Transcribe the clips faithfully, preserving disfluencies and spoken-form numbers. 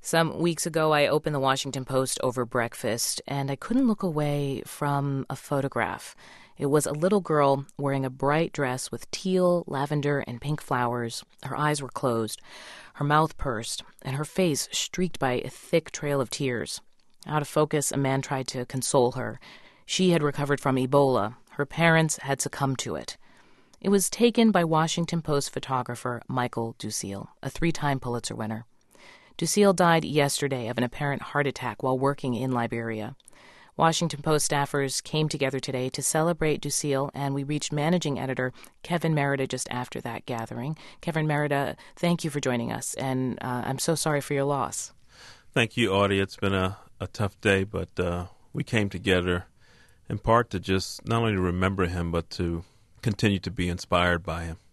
Some weeks ago, I opened the Washington Post over breakfast, and I couldn't look away from a photograph. It was a little girl wearing a bright dress with teal, lavender, and pink flowers. Her eyes were closed, her mouth pursed, and her face streaked by a thick trail of tears. Out of focus, a man tried to console her. She had recovered from Ebola. Her parents had succumbed to it. It was taken by Washington Post photographer Michael Ducil, a three-time Pulitzer winner. Ducil died yesterday of an apparent heart attack while working in Liberia. Washington Post staffers came together today to celebrate Ducil, and we reached managing editor Kevin Merida just after that gathering. Kevin Merida, thank you for joining us, and uh, I'm so sorry for your loss. Thank you, Audie. It's been a, a tough day, but uh, we came together in part to just not only to remember him, but to continue to be inspired by him.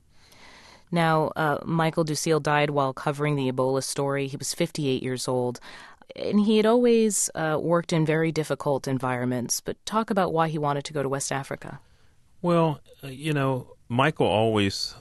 Now, uh, Michael Ducil died while covering the Ebola story. He was fifty-eight years old, and he had always uh, worked in very difficult environments. But talk about why he wanted to go to West Africa. Well, uh, you know, Michael always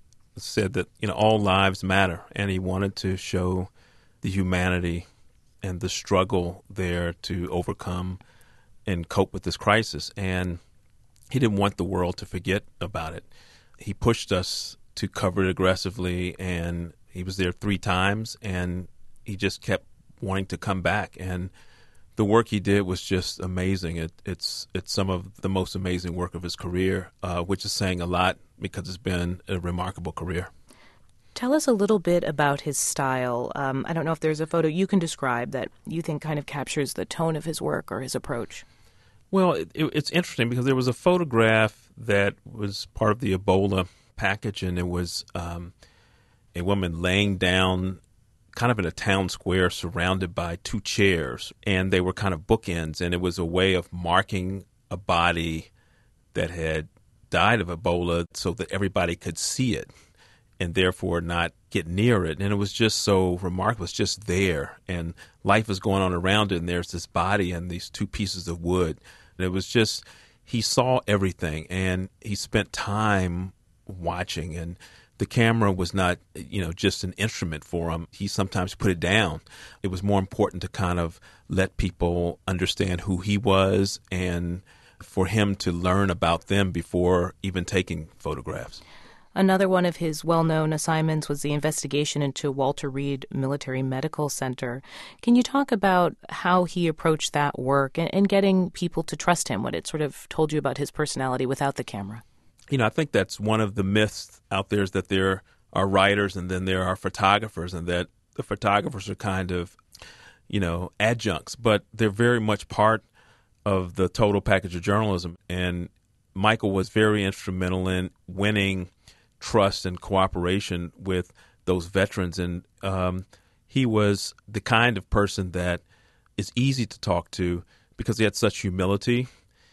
said that, you know, all lives matter, and he wanted to show the humanity and the struggle there to overcome and cope with this crisis. And he didn't want the world to forget about it. He pushed us to cover it aggressively, and he was there three times, and he just kept wanting to come back. And the work he did was just amazing. It, it's it's some of the most amazing work of his career, uh, which is saying a lot because it's been a remarkable career. Tell us a little bit about his style. Um, I don't know if there's a photo you can describe that you think kind of captures the tone of his work or his approach. Well, it, it, it's interesting because there was a photograph that was part of the Ebola package, and it was um, a woman laying down kind of in a town square surrounded by two chairs, and they were kind of bookends, and it was a way of marking a body that had died of Ebola so that everybody could see it and therefore not get near it. And it was just so remarkable. It's just there, and life is going on around it, and there's this body and these two pieces of wood. And it was just, he saw everything, and he spent time watching, and the camera was not, you know, just an instrument for him. He sometimes put it down. It was more important to kind of let people understand who he was and for him to learn about them before even taking photographs. Another one of his well-known assignments was the investigation into Walter Reed Military Medical Center. Can you talk about how he approached that work and, and getting people to trust him, what it sort of told you about his personality without the camera? You know, I think that's one of the myths out there, is that there are writers and then there are photographers, and that the photographers are kind of, you know, adjuncts, but they're very much part of the total package of journalism. And Michael was very instrumental in winning trust and cooperation with those veterans. And um, he was the kind of person that is easy to talk to because he had such humility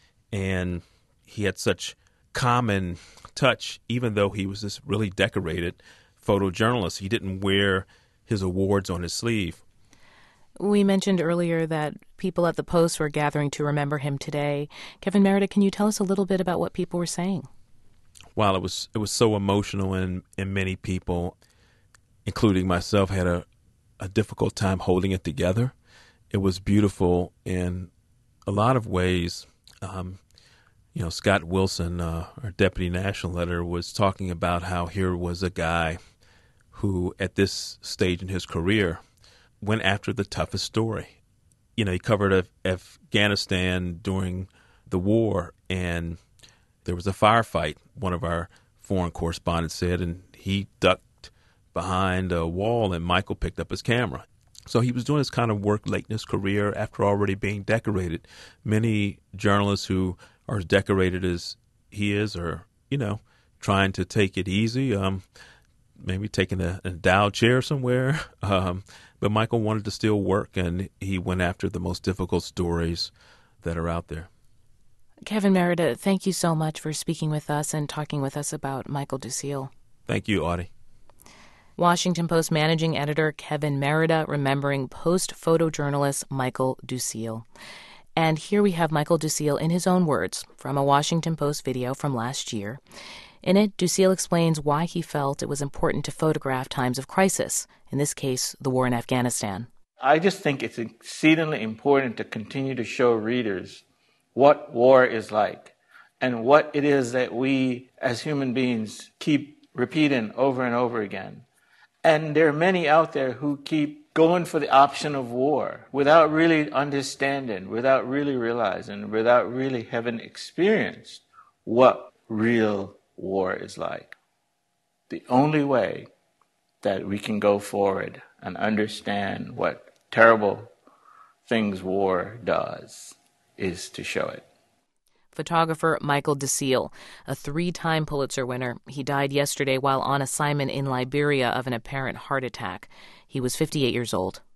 and he had such common touch, even though he was this really decorated photojournalist. He didn't wear his awards on his sleeve. We mentioned earlier that people at the Post were gathering to remember him today. Kevin Merida, can you tell us a little bit about what people were saying? Wow, it was it was so emotional, and, and many people, including myself, had a, a difficult time holding it together. It was beautiful in a lot of ways. Um, you know, Scott Wilson, uh, our deputy national editor, was talking about how here was a guy who, at this stage in his career, went after the toughest story. You know, he covered Af- Afghanistan during the war, and there was a firefight, one of our foreign correspondents said, and he ducked behind a wall, and Michael picked up his camera. So he was doing this kind of work late in his career after already being decorated. Many journalists who are as decorated as he is are, you know, trying to take it easy, um, maybe taking a, a Dow chair somewhere. Um, but Michael wanted to still work, and he went after the most difficult stories that are out there. Kevin Merida, thank you so much for speaking with us and talking with us about Michael Ducil. Thank you, Audie. Washington Post managing editor Kevin Merida remembering Post photojournalist Michael Ducil. And here we have Michael Ducil in his own words from a Washington Post video from last year. In it, Ducil explains why he felt it was important to photograph times of crisis, in this case, the war in Afghanistan. I just think it's exceedingly important to continue to show readers what war is like and what it is that we as human beings keep repeating over and over again. And there are many out there who keep going for the option of war without really understanding, without really realizing, without really having experienced what real war is like. The only way that we can go forward and understand what terrible things war does is to show it. Photographer Michael DeSiel, a three-time Pulitzer winner. He died yesterday while on assignment in Liberia of an apparent heart attack. He was fifty-eight years old.